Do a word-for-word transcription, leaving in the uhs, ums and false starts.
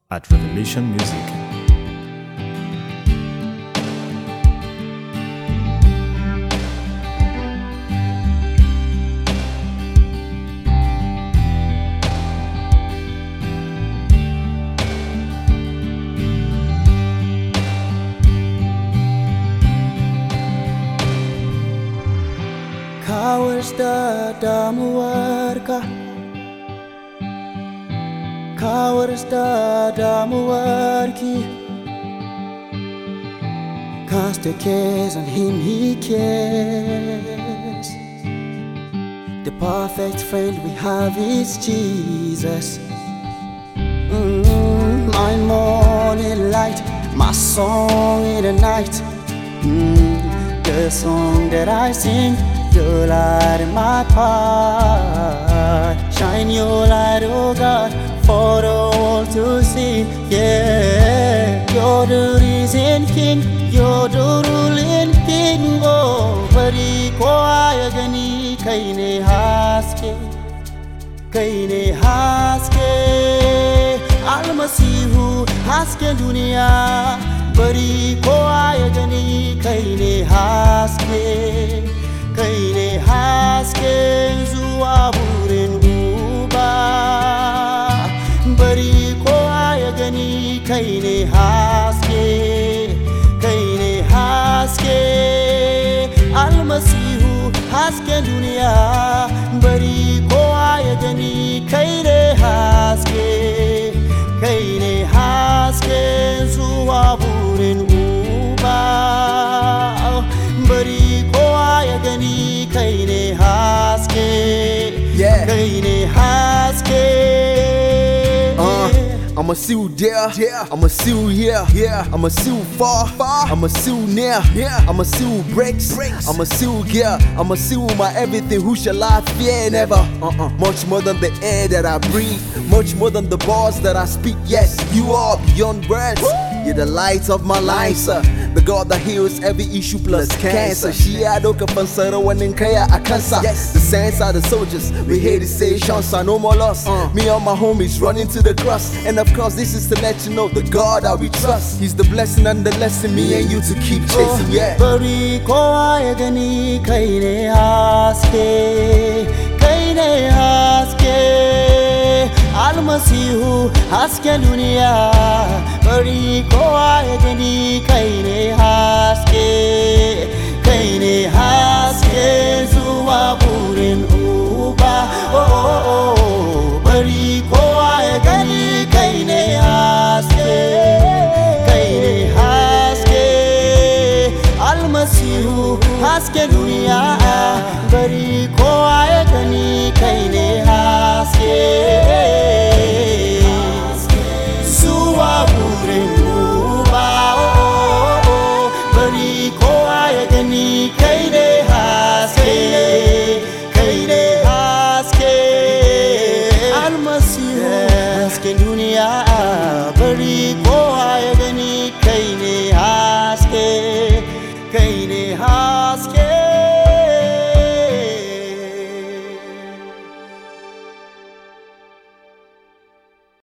at Revelation Music. Kawarsta damuwarka Kawarsta damuwarki Cast your cares on him, he cares. The perfect friend we have is Jesus. mm, My morning light, my song in the night. mm, The song that I sing, your light in my path. Shine your light, oh God, for the world to see. Yeah, you're the risen King, you're the ruling King. Oh, bari kowa ya gani kai ne haske, kai ne haske. Almasihu hasken duniya, bari kowa ya gani kai ne haske. Kai ne hasken zuwa burin Uba, bari kowa ya gani kai ne haske, kai ne haske. Almasihu hasken duniya, bari kowa ya gani kai ne haske, kai ne hasken zuwa burin Uba, bari kowa ya gani kai ne haske, yeah. Kai ne haske. Uh, I'ma see you there, yeah. I'ma see you here, yeah. I'ma see you far, far. I'ma see you near, yeah. I'ma see you breaks, breaks. I'ma see you gear, I'ma see you my everything. Who shall I fear? Never. Uh-uh. Much more than the air that I breathe, much more than the bars that I speak. Yes, you are beyond words. You're the light of my life, sir. The God that heals every issue plus cancer. She had oka fansara wanin kaya a cancer. The saints are the soldiers. We hear the stations, so no more loss. Uh. Me and my homies running to the cross. And of course, this is to let you know the God that we trust. He's the blessing and the lesson, me and you to keep chasing. Yeah. Bari kowa ya gani kai ne haske, kai ne haske. Almasihu hasken duniya, bari kowa ya gani kai ne haske, kai ne haske zuwa burin Uba. Oh, oh, oh, bari kowa